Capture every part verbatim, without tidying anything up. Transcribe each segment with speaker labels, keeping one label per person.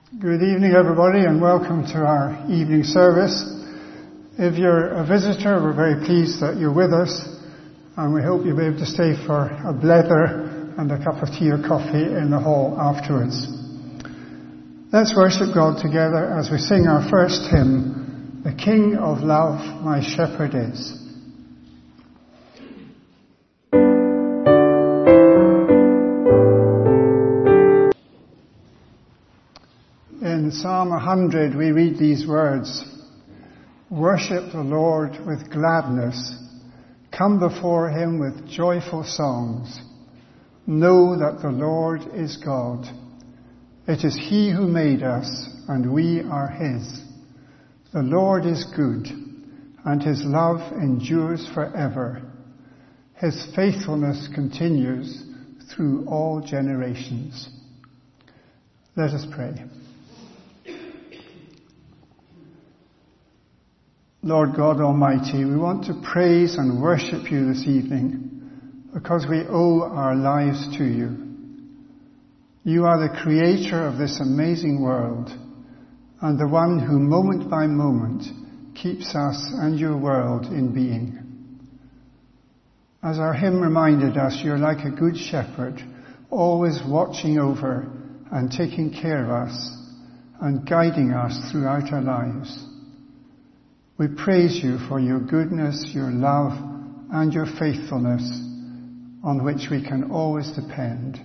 Speaker 1: Good evening, everybody, and welcome to our evening service. If you're a visitor, we're very pleased that you're with us, and we hope you'll be able to stay for a blether and a cup of tea or coffee in the hall afterwards. Let's worship God together as we sing our first hymn, "The King of Love, My Shepherd Is." In Psalm one hundred we read these words, "Worship the Lord with gladness. Come before him with joyful songs. Know that the Lord is God. It is he who made us, and we are his. The Lord is good, and his love endures forever. His faithfulness continues through all generations." Let us pray. Lord God Almighty, we want to praise and worship you this evening because we owe our lives to you. You are the creator of this amazing world and the one who moment by moment keeps us and your world in being. As our hymn reminded us, you're like a good shepherd, always watching over and taking care of us and guiding us throughout our lives. We praise you for your goodness, your love, and your faithfulness on which we can always depend.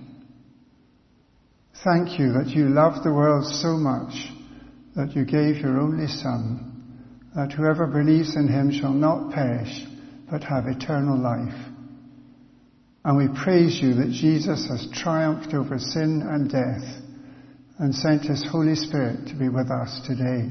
Speaker 1: Thank you that you loved the world so much that you gave your only Son, that whoever believes in him shall not perish but have eternal life. And we praise you that Jesus has triumphed over sin and death and sent his Holy Spirit to be with us today.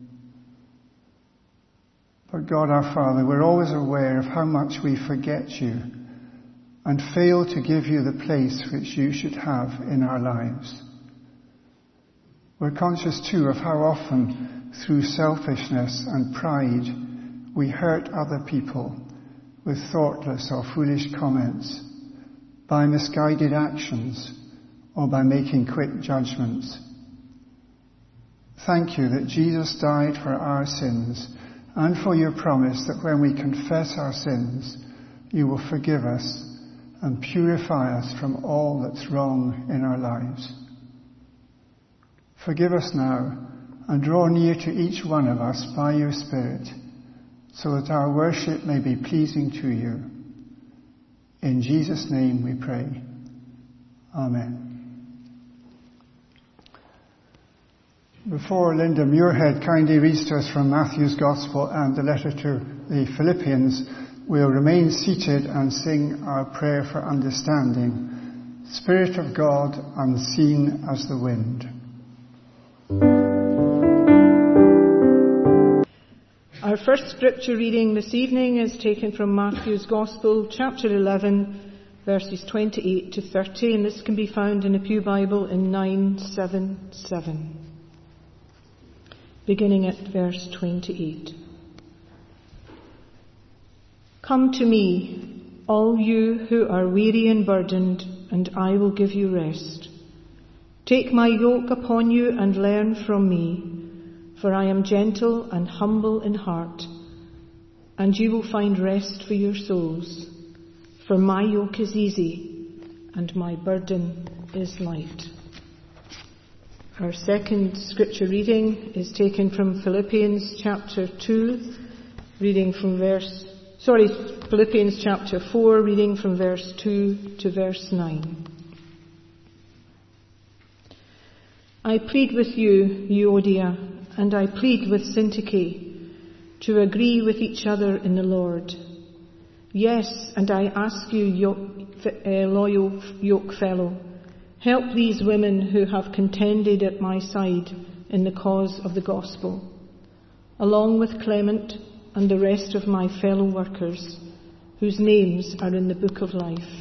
Speaker 1: But God our Father, we're always aware of how much we forget you and fail to give you the place which you should have in our lives. We're conscious too of how often, through selfishness and pride, we hurt other people with thoughtless or foolish comments, by misguided actions, or by making quick judgments. Thank you that Jesus died for our sins, and for your promise that when we confess our sins, you will forgive us and purify us from all that's wrong in our lives. Forgive us now and draw near to each one of us by your Spirit, so that our worship may be pleasing to you. In Jesus' name we pray. Amen. Before Linda Muirhead kindly reads to us from Matthew's Gospel and the letter to the Philippians, we'll remain seated and sing our prayer for understanding. Spirit of God, unseen as the wind.
Speaker 2: Our first scripture reading this evening is taken from Matthew's Gospel, chapter eleven, verses twenty-eight to thirty, and this can be found in a Pew Bible in nine seventy-seven. Beginning at verse twenty-eight. "Come to me, all you who are weary and burdened, and I will give you rest. Take my yoke upon you and learn from me, for I am gentle and humble in heart, and you will find rest for your souls. For my yoke is easy, and my burden is light." Our second scripture reading is taken from Philippians chapter two, reading from verse, sorry, Philippians chapter four, reading from verse two to verse nine. "I plead with you, Euodia, and I plead with Syntyche, to agree with each other in the Lord. Yes, and I ask you, yoke, uh, loyal yoke fellow, help these women who have contended at my side in the cause of the gospel, along with Clement and the rest of my fellow workers, whose names are in the book of life.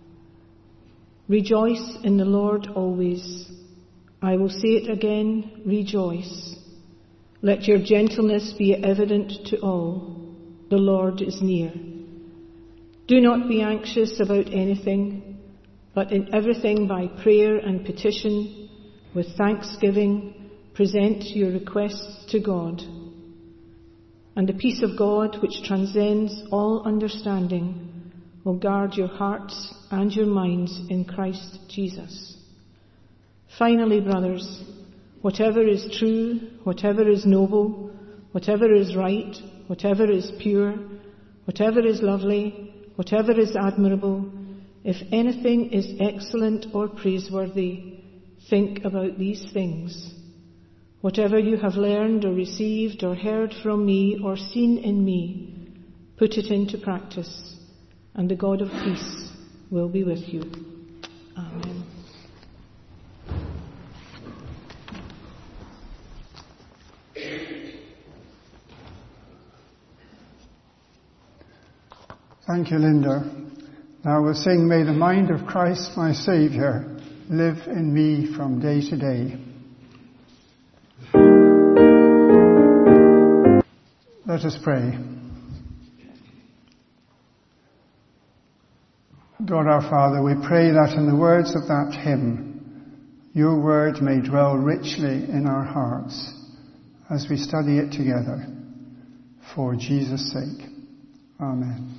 Speaker 2: Rejoice in the Lord always. I will say it again, rejoice. Let your gentleness be evident to all. The Lord is near. Do not be anxious about anything, but in everything by prayer and petition, with thanksgiving, present your requests to God. And the peace of God, which transcends all understanding, will guard your hearts and your minds in Christ Jesus. Finally, brothers, whatever is true, whatever is noble, whatever is right, whatever is pure, whatever is lovely, whatever is admirable, if anything is excellent or praiseworthy, think about these things. Whatever you have learned or received or heard from me or seen in me, put it into practice, and the God of peace will be with you. Amen.
Speaker 1: Thank you, Linda. Now we'll sing, May the mind of Christ my Saviour live in me from day to day. Let us pray. God our Father, we pray that in the words of that hymn, your word may dwell richly in our hearts as we study it together. For Jesus' sake. Amen.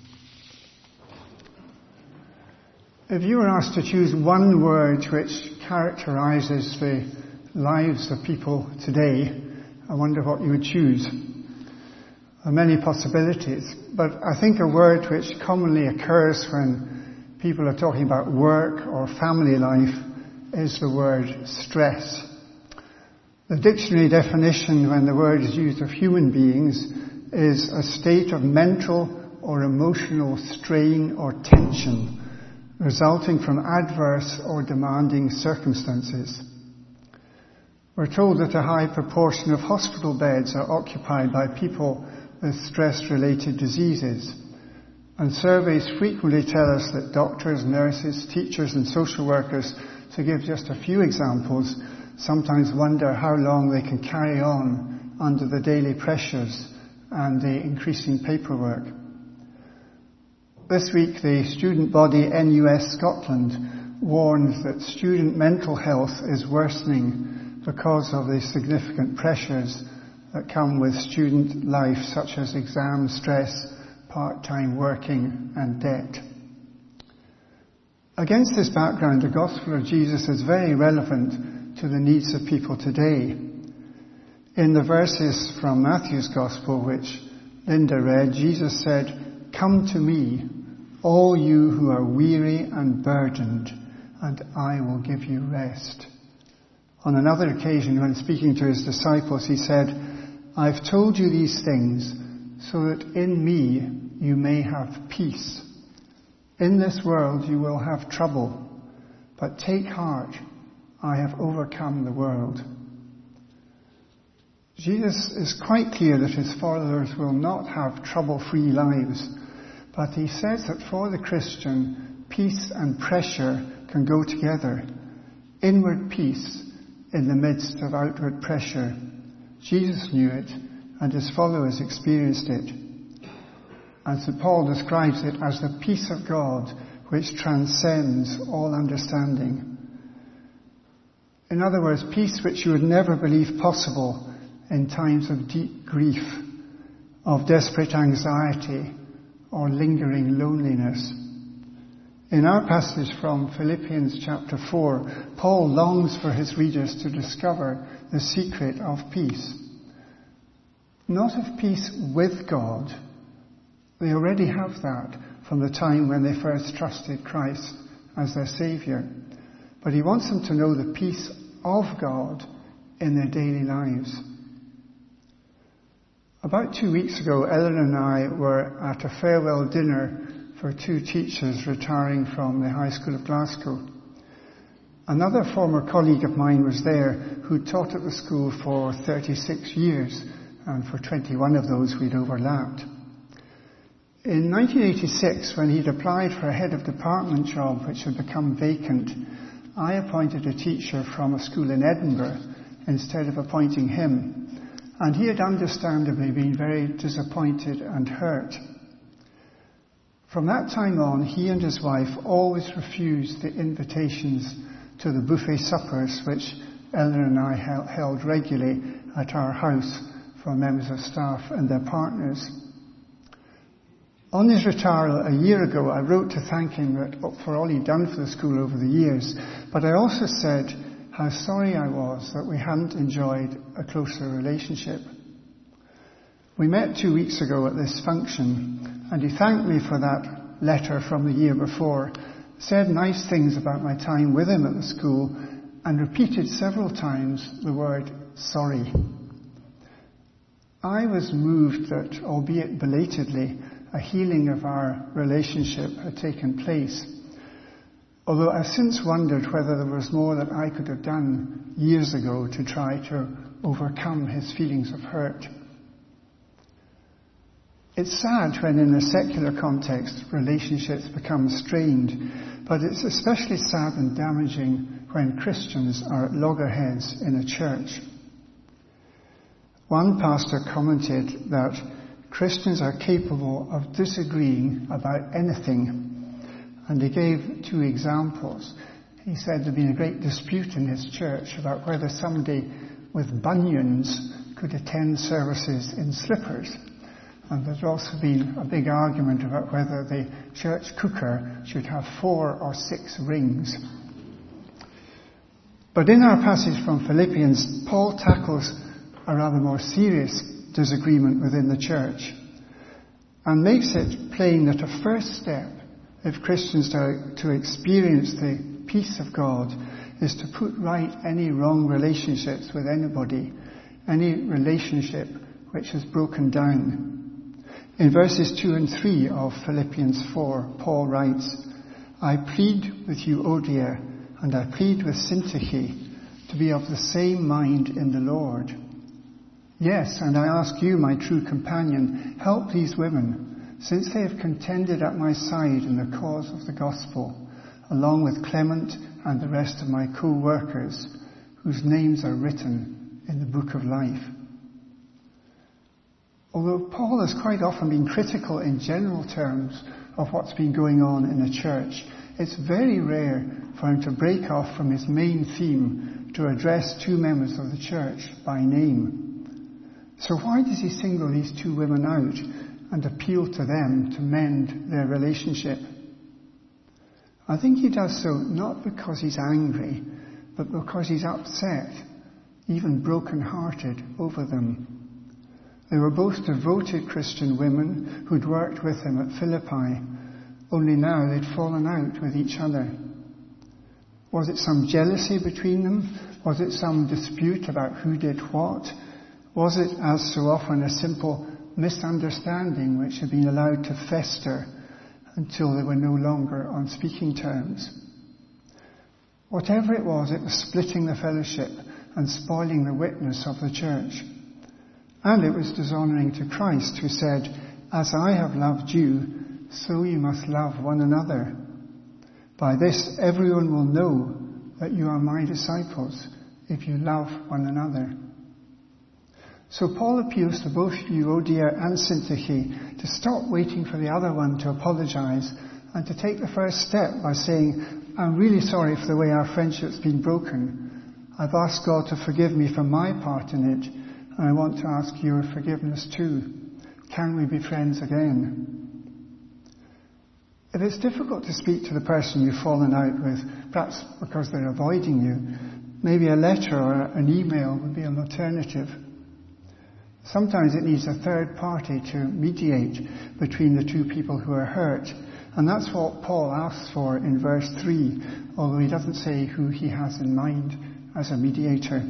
Speaker 1: If you were asked to choose one word which characterises the lives of people today, I wonder what you would choose. There are many possibilities, but I think a word which commonly occurs when people are talking about work or family life is the word stress. The dictionary definition when the word is used of human beings is a state of mental or emotional strain or tension resulting from adverse or demanding circumstances. We're told that a high proportion of hospital beds are occupied by people with stress-related diseases, and surveys frequently tell us that doctors, nurses, teachers and social workers, to give just a few examples, sometimes wonder how long they can carry on under the daily pressures and the increasing paperwork. This week the student body N U S Scotland warns that student mental health is worsening because of the significant pressures that come with student life, such as exam stress, part-time working and debt. Against this background, the Gospel of Jesus is very relevant to the needs of people today. In the verses from Matthew's Gospel, which Linda read, Jesus said, "Come to me, all you who are weary and burdened, and I will give you rest." On another occasion, when speaking to his disciples, he said, "I've told you these things so that in me you may have peace. In this world you will have trouble, but take heart, I have overcome the world." Jesus is quite clear that his followers will not have trouble-free lives, but he says that for the Christian, peace and pressure can go together. Inward peace in the midst of outward pressure. Jesus knew it, and his followers experienced it. And Saint Paul describes it as the peace of God which transcends all understanding. In other words, peace which you would never believe possible in times of deep grief, of desperate anxiety, or lingering loneliness. In our passage from Philippians chapter four, Paul longs for his readers to discover the secret of peace. Not of peace with God. They already have that from the time when they first trusted Christ as their Saviour. But he wants them to know the peace of God in their daily lives. About two weeks ago, Ellen and I were at a farewell dinner for two teachers retiring from the High School of Glasgow. Another former colleague of mine was there who taught at the school for thirty-six years, and for twenty-one of those we'd overlapped. In nineteen eighty-six, when he'd applied for a head of department job which had become vacant, I appointed a teacher from a school in Edinburgh instead of appointing him. And he had understandably been very disappointed and hurt. From that time on, he and his wife always refused the invitations to the buffet suppers which Eleanor and I held regularly at our house for members of staff and their partners. On his retirement a year ago, I wrote to thank him for all he'd done for the school over the years, but I also said how sorry I was that we hadn't enjoyed a closer relationship. We met two weeks ago at this function, and he thanked me for that letter from the year before, said nice things about my time with him at the school, and repeated several times the word sorry. I was moved that, albeit belatedly, a healing of our relationship had taken place, although I've since wondered whether there was more that I could have done years ago to try to overcome his feelings of hurt. It's sad when in a secular context relationships become strained, but it's especially sad and damaging when Christians are at loggerheads in a church. One pastor commented that Christians are capable of disagreeing about anything, and he gave two examples. He said there'd been a great dispute in his church about whether somebody with bunions could attend services in slippers. And there's also been a big argument about whether the church cooker should have four or six rings. But in our passage from Philippians, Paul tackles a rather more serious disagreement within the church and makes it plain that a first step, if Christians are to experience the peace of God, is to put right any wrong relationships with anybody, any relationship which has broken down. In verses two and three of Philippians four, Paul writes, I plead with Euodia and I plead with Syntyche to be of the same mind in the Lord. Yes, and I ask you, my true companion, help these women, since they have contended at my side in the cause of the gospel, along with Clement and the rest of my co-workers, whose names are written in the book of life. Although Paul has quite often been critical in general terms of what's been going on in the church, it's very rare for him to break off from his main theme to address two members of the church by name. So why does he single these two women out and appeal to them to mend their relationship? I think he does so not because he's angry, but because he's upset, even broken-hearted over them. They were both devoted Christian women who'd worked with him at Philippi, only now they'd fallen out with each other. Was it some jealousy between them? Was it some dispute about who did what? Was it, as so often, a simple misunderstanding which had been allowed to fester until they were no longer on speaking terms? Whatever it was, it was splitting the fellowship and spoiling the witness of the church. And it was dishonouring to Christ, who said, as I have loved you, so you must love one another. By this everyone will know that you are my disciples, if you love one another. So Paul appeals to both Euodia and Syntyche to stop waiting for the other one to apologise and to take the first step by saying, I'm really sorry for the way our friendship's been broken. I've asked God to forgive me for my part in it, and I want to ask your forgiveness too. Can we be friends again? If it's difficult to speak to the person you've fallen out with, perhaps because they're avoiding you, maybe a letter or an email would be an alternative. Sometimes it needs a third party to mediate between the two people who are hurt, and that's what Paul asks for in verse three, although he doesn't say who he has in mind as a mediator.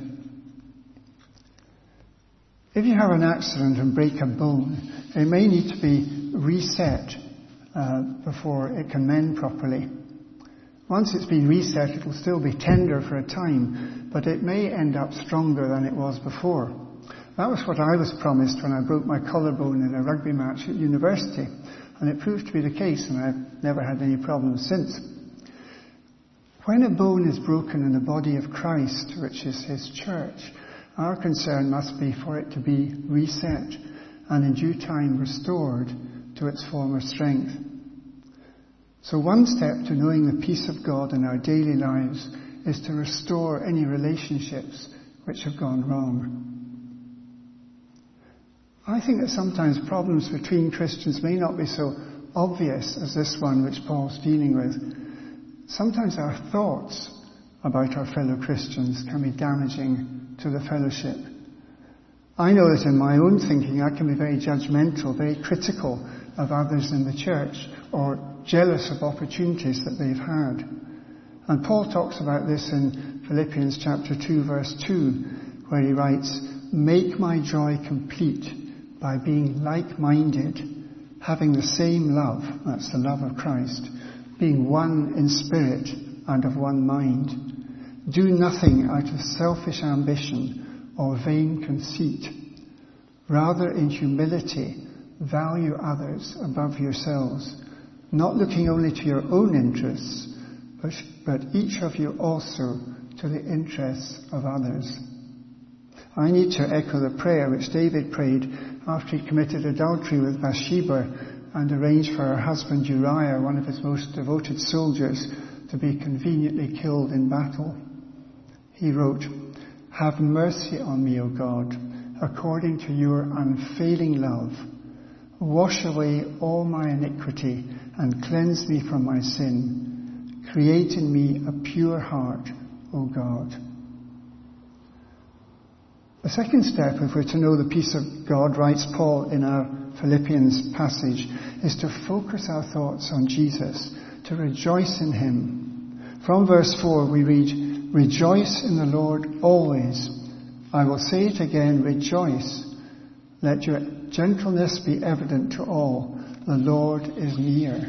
Speaker 1: If you have an accident and break a bone, it may need to be reset uh, before it can mend properly. Once it's been reset, it will still be tender for a time, but it may end up stronger than it was before. That was what I was promised when I broke my collarbone in a rugby match at university, and it proved to be the case, and I've never had any problems since. When a bone is broken in the body of Christ, which is his church, our concern must be for it to be reset and in due time restored to its former strength. So one step to knowing the peace of God in our daily lives is to restore any relationships which have gone wrong. I think that sometimes problems between Christians may not be so obvious as this one which Paul's dealing with. Sometimes our thoughts about our fellow Christians can be damaging to the fellowship. I know that in my own thinking I can be very judgmental, very critical of others in the church, or jealous of opportunities that they've had. And Paul talks about this in Philippians chapter two verse two, where he writes, "Make my joy complete by being like-minded, having the same love," that's the love of Christ, "being one in spirit and of one mind. Do nothing out of selfish ambition or vain conceit. Rather, in humility, value others above yourselves, not looking only to your own interests, but, but each of you also to the interests of others." I need to echo the prayer which David prayed after he committed adultery with Bathsheba and arranged for her husband Uriah, one of his most devoted soldiers, to be conveniently killed in battle. He wrote, "Have mercy on me, O God, according to your unfailing love. Wash away all my iniquity and cleanse me from my sin. Create in me a pure heart, O God." The second step, if we're to know the peace of God, writes Paul in our Philippians passage, is to focus our thoughts on Jesus, to rejoice in him. From verse four we read, "Rejoice in the Lord always. I will say it again, rejoice. Let your gentleness be evident to all. The Lord is near."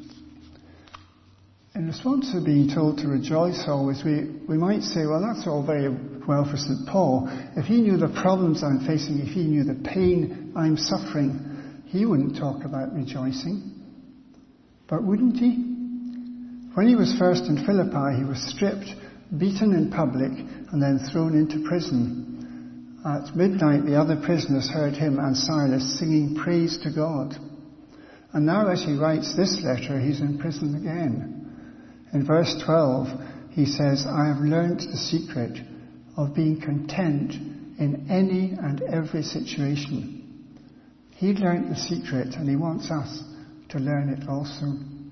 Speaker 1: In response to being told to rejoice always, we, we might say, well, that's all very well for Saint Paul. If he knew the problems I'm facing, if he knew the pain I'm suffering, he wouldn't talk about rejoicing. But wouldn't he? When he was first in Philippi, he was stripped, beaten in public, and then thrown into prison. At midnight, the other prisoners heard him and Silas singing praise to God. And now as he writes this letter, he's in prison again. In verse twelve, he says, "I have learnt the secret of being content in any and every situation." He'd learnt the secret, and he wants us to learn it also.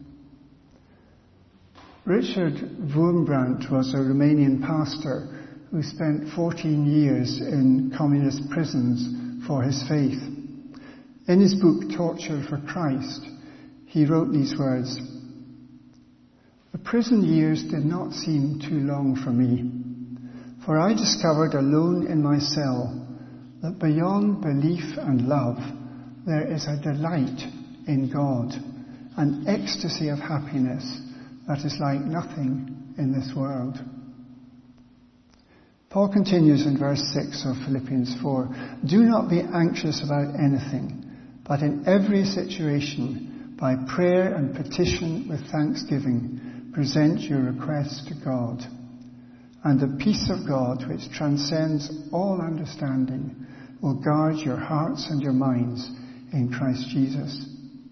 Speaker 1: Richard Wurmbrand was a Romanian pastor who spent fourteen years in communist prisons for his faith. In his book, Torture for Christ, he wrote these words, "The prison years did not seem too long for me, for I discovered alone in my cell that beyond belief and love, there is a delight in God, an ecstasy of happiness that is like nothing in this world." Paul continues in verse six of Philippians four, "Do not be anxious about anything, but in every situation, by prayer and petition with thanksgiving, present your requests to God. And the peace of God, which transcends all understanding, will guard your hearts and your minds in Christ Jesus."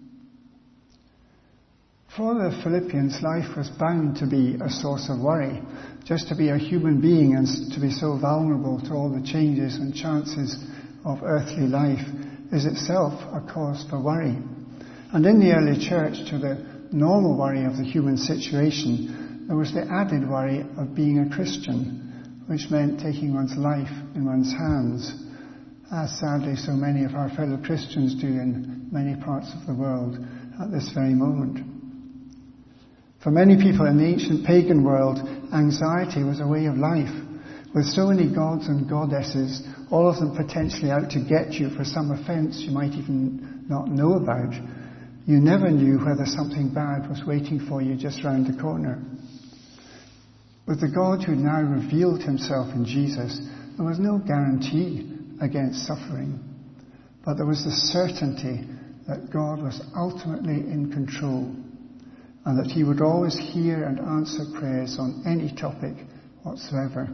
Speaker 1: For the Philippians, life was bound to be a source of worry. Just to be a human being and to be so vulnerable to all the changes and chances of earthly life is itself a cause for worry. And in the early church, to the normal worry of the human situation, there was the added worry of being a Christian, which meant taking one's life in one's hands, as sadly so many of our fellow Christians do in many parts of the world at this very moment. For many people in the ancient pagan world, anxiety was a way of life. With so many gods and goddesses, all of them potentially out to get you for some offence you might even not know about, you never knew whether something bad was waiting for you just round the corner. With the God who now revealed himself in Jesus, there was no guarantee against suffering, but there was the certainty that God was ultimately in control, and that he would always hear and answer prayers on any topic whatsoever.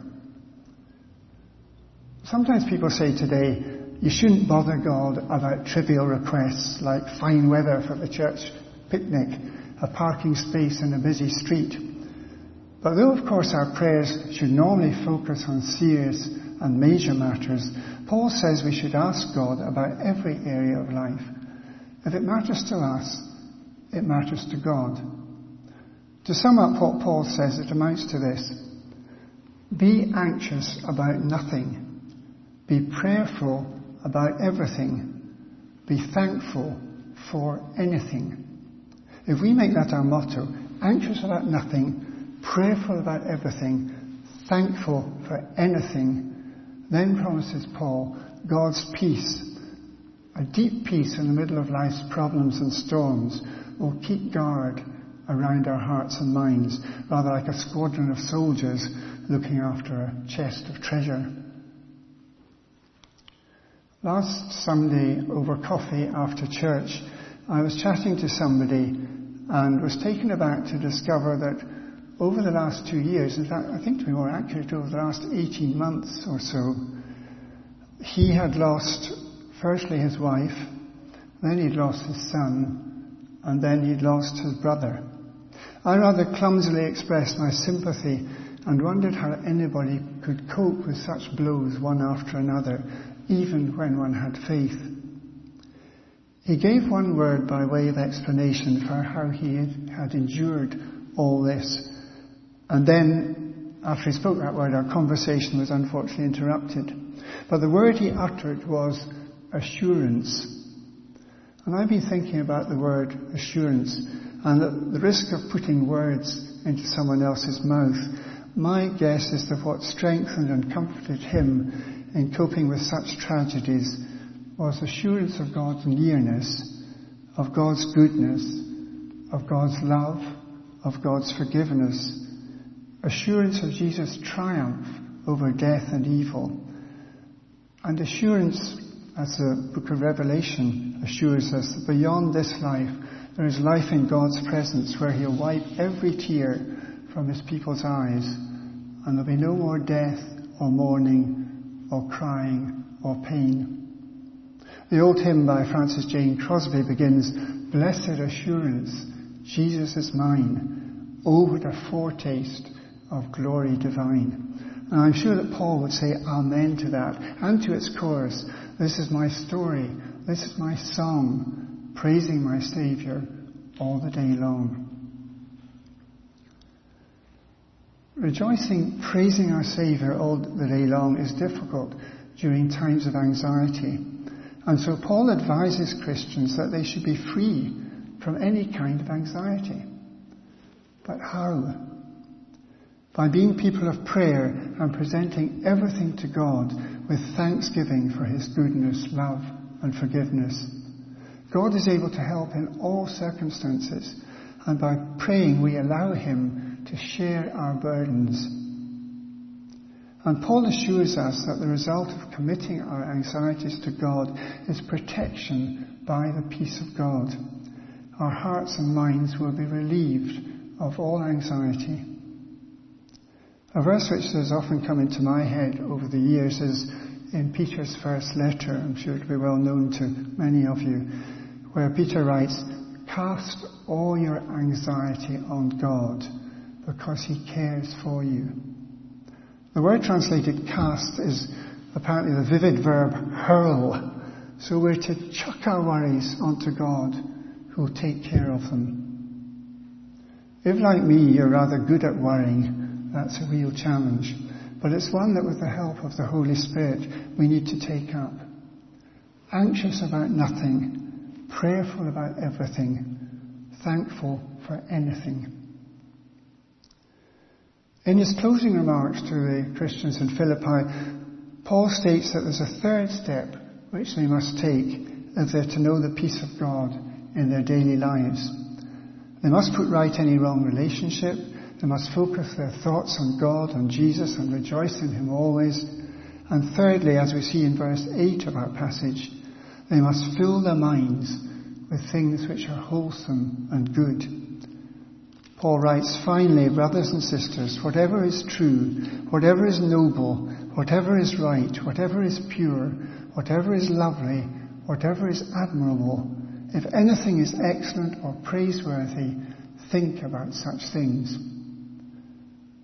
Speaker 1: Sometimes people say today, you shouldn't bother God about trivial requests like fine weather for the church picnic, a parking space in a busy street. But though, of course, our prayers should normally focus on serious and major matters, Paul says we should ask God about every area of life. If it matters to us, it matters to God. To sum up what Paul says, it amounts to this: be anxious about nothing. Be prayerful about everything. Be thankful for anything. If we make that our motto, anxious about nothing, prayerful about everything, thankful for anything, then promises Paul, God's peace, a deep peace in the middle of life's problems and storms, will keep guard around our hearts and minds, rather like a squadron of soldiers looking after a chest of treasure. Last Sunday, over coffee after church, I was chatting to somebody and was taken aback to discover that over the last two years, in fact, I think to be more accurate, over the last eighteen months or so, he had lost, firstly, his wife, then he'd lost his son, and then he'd lost his brother. I rather clumsily expressed my sympathy and wondered how anybody could cope with such blows one after another, even when one had faith. He gave one word by way of explanation for how he had endured all this. And then, after he spoke that word, our conversation was unfortunately interrupted. But the word he uttered was assurance. And I've been thinking about the word assurance and the, the risk of putting words into someone else's mouth. My guess is that what strengthened and comforted him in coping with such tragedies was assurance of God's nearness, of God's goodness, of God's love, of God's forgiveness, assurance of Jesus' triumph over death and evil, and assurance, as the book of Revelation assures us, that beyond this life there is life in God's presence where he'll wipe every tear from his people's eyes, and there'll be no more death or mourning or crying or pain. The old hymn by Francis Jane Crosby begins, "Blessed assurance, Jesus is mine. Oh, what a foretaste of glory divine." And I'm sure that Paul would say amen to that, and to its chorus, "This is my story, this is my song, praising my Saviour all the day long." Rejoicing, praising our Saviour all the day long is difficult during times of anxiety. And so Paul advises Christians that they should be free from any kind of anxiety. But how? By being people of prayer and presenting everything to God with thanksgiving for his goodness, love and forgiveness. God is able to help in all circumstances, and by praying we allow him to share our burdens. And Paul assures us that the result of committing our anxieties to God is protection by the peace of God. Our hearts and minds will be relieved of all anxiety. A verse which has often come into my head over the years is in Peter's first letter. I'm sure it will be well known to many of you, where Peter writes, "Cast all your anxiety on God, because he cares for you." The word translated cast is apparently the vivid verb hurl. So we're to chuck our worries onto God, who will take care of them. If, like me, you're rather good at worrying, that's a real challenge. But it's one that, with the help of the Holy Spirit, we need to take up. Anxious about nothing, prayerful about everything, thankful for anything. In his closing remarks to the Christians in Philippi, Paul states that there's a third step which they must take if they're to know the peace of God in their daily lives. They must put right any wrong relationship. They must focus their thoughts on God and Jesus and rejoice in him always. And thirdly, as we see in verse eight of our passage, they must fill their minds with things which are wholesome and good. Paul writes, "Finally, brothers and sisters, whatever is true, whatever is noble, whatever is right, whatever is pure, whatever is lovely, whatever is admirable, if anything is excellent or praiseworthy, think about such things."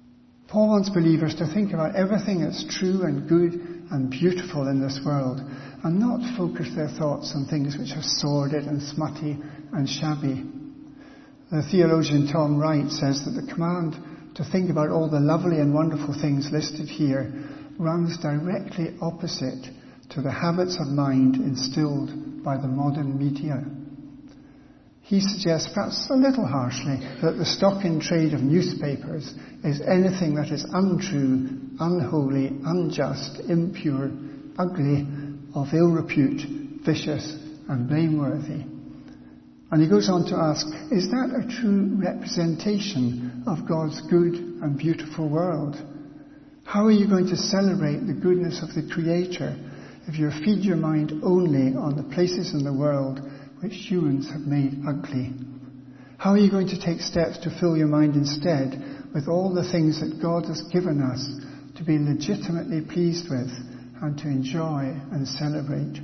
Speaker 1: Paul wants believers to think about everything that's true and good and beautiful in this world, and not focus their thoughts on things which are sordid and smutty and shabby. The theologian Tom Wright says that the command to think about all the lovely and wonderful things listed here runs directly opposite to the habits of mind instilled by the modern media. He suggests, perhaps a little harshly, that the stock in trade of newspapers is anything that is untrue, unholy, unjust, impure, ugly, of ill repute, vicious and blameworthy. And he goes on to ask, is that a true representation of God's good and beautiful world? How are you going to celebrate the goodness of the Creator if you feed your mind only on the places in the world which humans have made ugly? How are you going to take steps to fill your mind instead with all the things that God has given us to be legitimately pleased with and to enjoy and celebrate?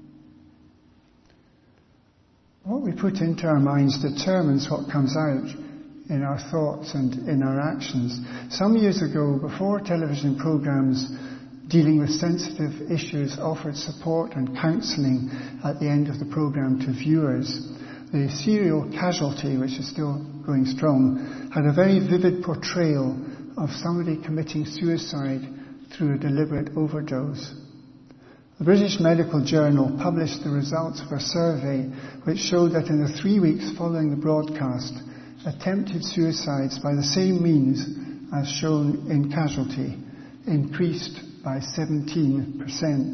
Speaker 1: What we put into our minds determines what comes out in our thoughts and in our actions. Some years ago, before television programs dealing with sensitive issues offered support and counselling at the end of the programme to viewers, the serial Casualty, which is still going strong, had a very vivid portrayal of somebody committing suicide through a deliberate overdose. The British Medical Journal published the results of a survey which showed that in the three weeks following the broadcast, attempted suicides by the same means as shown in Casualty increased by seventeen percent.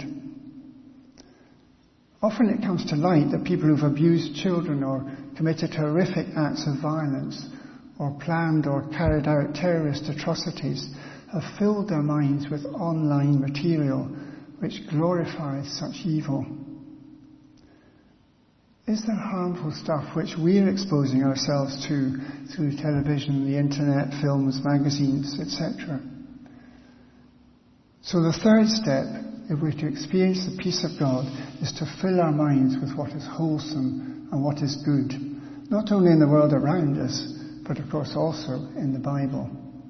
Speaker 1: Often it comes to light that people who've abused children or committed horrific acts of violence or planned or carried out terrorist atrocities have filled their minds with online material which glorifies such evil. Is there harmful stuff which we're exposing ourselves to through television, the internet, films, magazines, et cetera? So the third step, if we're to experience the peace of God, is to fill our minds with what is wholesome and what is good, not only in the world around us, but of course also in the Bible.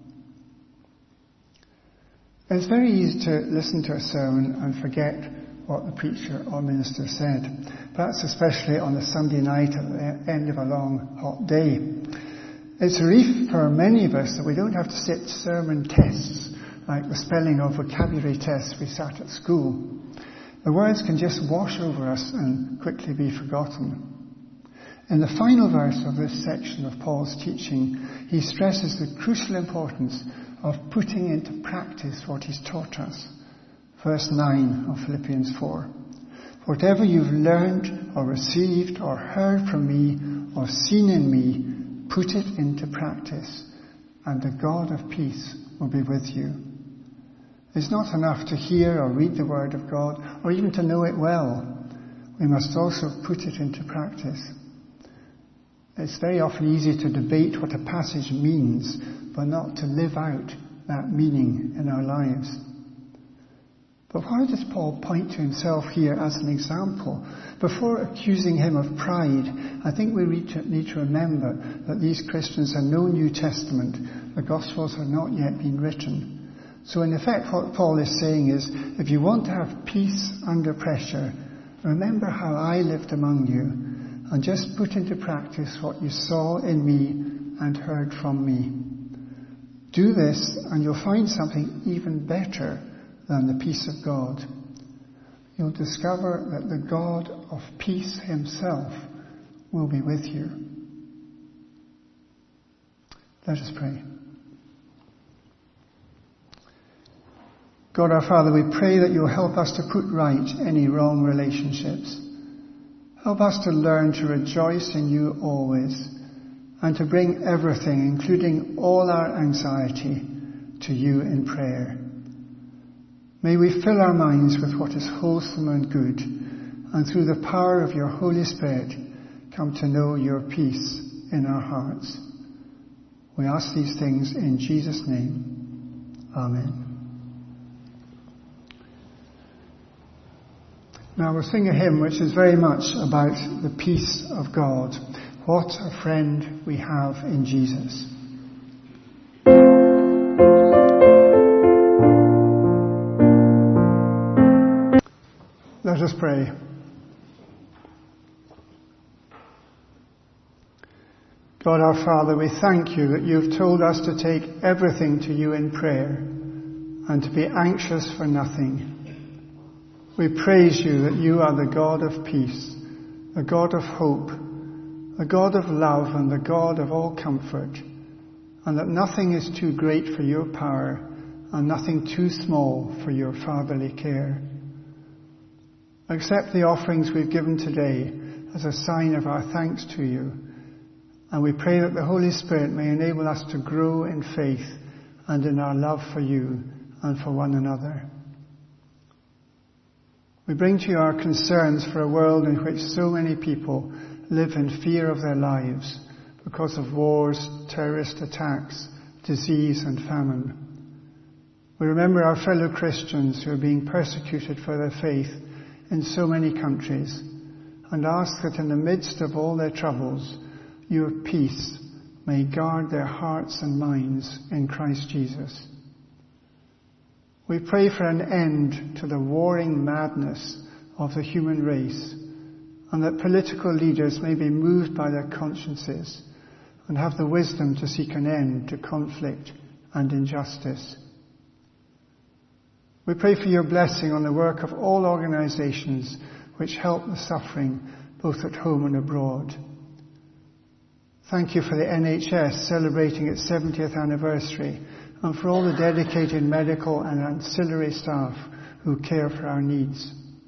Speaker 1: It's very easy to listen to a sermon and forget what the preacher or minister said. Perhaps especially on a Sunday night at the end of a long, hot day. It's a relief for many of us that we don't have to sit sermon tests like the spelling or vocabulary tests we sat at school. The words can just wash over us and quickly be forgotten. In the final verse of this section of Paul's teaching, he stresses the crucial importance of putting into practice what he's taught us. Verse nine of Philippians four. Whatever you've learned or received or heard from me or seen in me, put it into practice, and the God of peace will be with you. It's not enough to hear or read the Word of God, or even to know it well. We must also put it into practice. It's very often easy to debate what a passage means, but not to live out that meaning in our lives. But why does Paul point to himself here as an example? Before accusing him of pride, I think we need to remember that these Christians had no New Testament. The Gospels had not yet been written. So in effect what Paul is saying is, if you want to have peace under pressure, remember how I lived among you, and just put into practice what you saw in me and heard from me. Do this and you'll find something even better than the peace of God. You'll discover that the God of peace himself will be with you. Let us pray. God our Father, we pray that you'll help us to put right any wrong relationships. Help us to learn to rejoice in you always, and to bring everything, including all our anxiety, to you in prayer. May we fill our minds with what is wholesome and good, and through the power of your Holy Spirit, come to know your peace in our hearts. We ask these things in Jesus' name. Amen. Now we'll sing a hymn which is very much about the peace of God. What a friend we have in Jesus. Let us pray. God our Father, we thank you that you've told us to take everything to you in prayer and to be anxious for nothing. We praise you that you are the God of peace, the God of hope, the God of love and the God of all comfort, and that nothing is too great for your power and nothing too small for your fatherly care. Accept the offerings we've given today as a sign of our thanks to you, and we pray that the Holy Spirit may enable us to grow in faith and in our love for you and for one another. We bring to you our concerns for a world in which so many people live in fear of their lives because of wars, terrorist attacks, disease and famine. We remember our fellow Christians who are being persecuted for their faith in so many countries, and ask that in the midst of all their troubles, your peace may guard their hearts and minds in Christ Jesus. We pray for an end to the warring madness of the human race, and that political leaders may be moved by their consciences and have the wisdom to seek an end to conflict and injustice. We pray for your blessing on the work of all organisations which help the suffering both at home and abroad. Thank you for the N H S celebrating its seventieth anniversary and for all the dedicated medical and ancillary staff who care for our needs.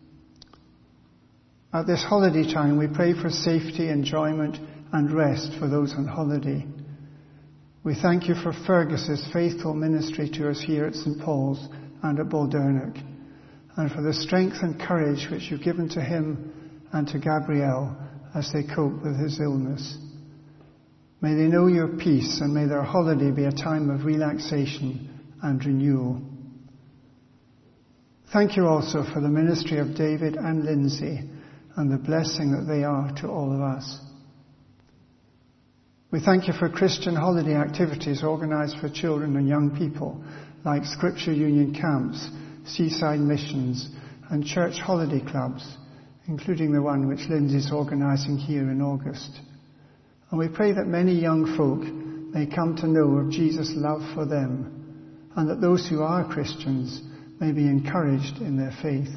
Speaker 1: At this holiday time, we pray for safety, enjoyment and rest for those on holiday. We thank you for Fergus's faithful ministry to us here at St Paul's and at Baldernock, and for the strength and courage which you've given to him and to Gabrielle as they cope with his illness. May they know your peace, and may their holiday be a time of relaxation and renewal. Thank you also for the ministry of David and Lindsay and the blessing that they are to all of us. We thank you for Christian holiday activities organised for children and young people, like Scripture Union camps, seaside missions and church holiday clubs, including the one which Lindsay's organising here in August. And we pray that many young folk may come to know of Jesus' love for them, and that those who are Christians may be encouraged in their faith.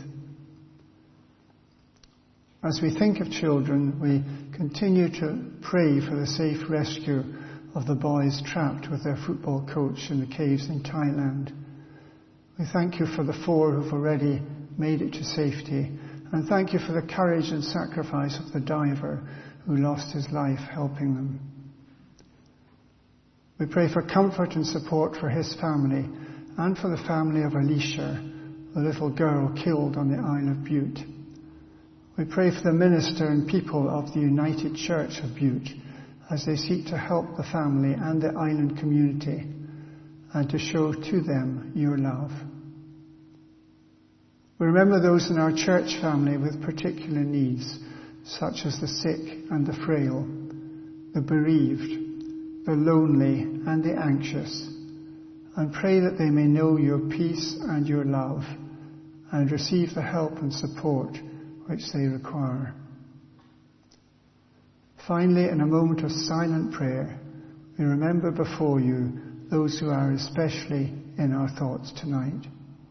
Speaker 1: As we think of children, we continue to pray for the safe rescue of the boys trapped with their football coach in the caves in Thailand. We thank you for the four who've already made it to safety, and thank you for the courage and sacrifice of the diver who lost his life helping them. We pray for comfort and support for his family and for the family of Alicia, the little girl killed on the Isle of Bute. We pray for the minister and people of the United Church of Bute as they seek to help the family and the island community and to show to them your love. We remember those in our church family with particular needs, such as the sick and the frail, the bereaved, the lonely and the anxious, and pray that they may know your peace and your love and receive the help and support which they require. Finally, in a moment of silent prayer, we remember before you those who are especially in our thoughts tonight.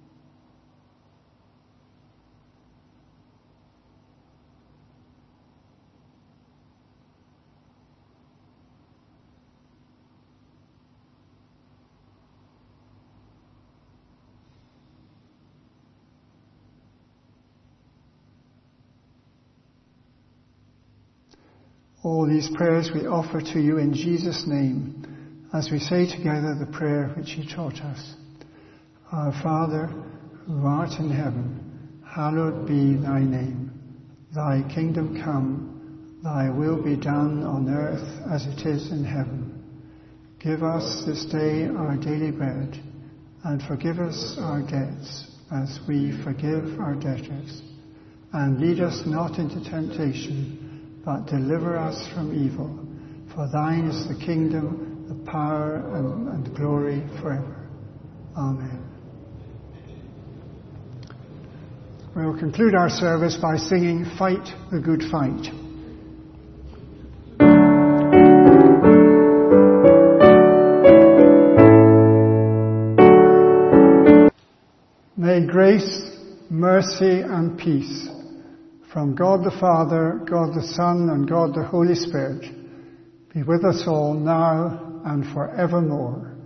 Speaker 1: All these prayers we offer to you in Jesus' name, as we say together the prayer which he taught us. Our Father, who art in heaven, hallowed be thy name. Thy kingdom come, thy will be done on earth as it is in heaven. Give us this day our daily bread, and forgive us our debts as we forgive our debtors. And lead us not into temptation, but deliver us from evil. For thine is the kingdom, the power, and, and glory forever. Amen. We'll conclude our service by singing Fight the Good Fight. May grace, mercy and peace from God the Father, God the Son and God the Holy Spirit be with us all now and forevermore.